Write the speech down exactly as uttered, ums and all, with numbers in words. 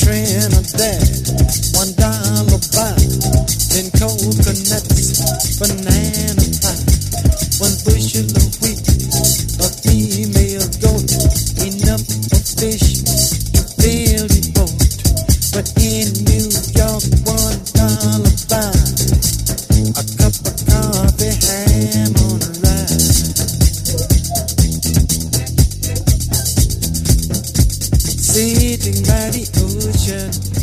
Trinidad, one dollar buy, ten coconuts, banana pie, one bushel of wheat, a female goat, enough for fish to fill the boat. But in New York, one dollar buy, a cup of coffee, ham on a rye. Sitting by the ocean,